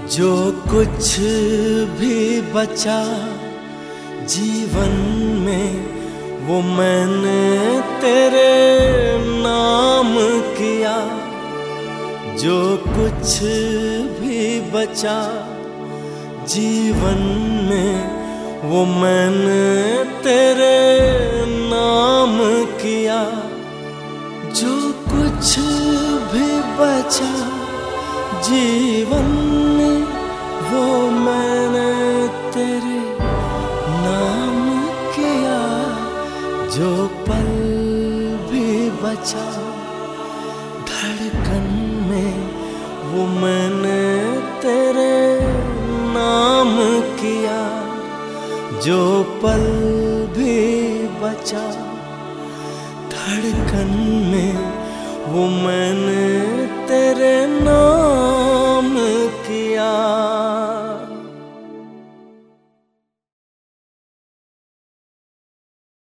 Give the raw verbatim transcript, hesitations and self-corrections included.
जो कुछ भी बचा जीवन में वो मैंने तेरे नाम किया। जो कुछ भी बचा जीवन में वो मैंने तेरे नाम किया। जो कुछ भी बचा जीवन में वो मैंने तेरे नाम किया। जो पल भी बचा धड़कन में वो मैंने तेरे नाम किया। जो पल भी बचा धड़कन में वो मैंने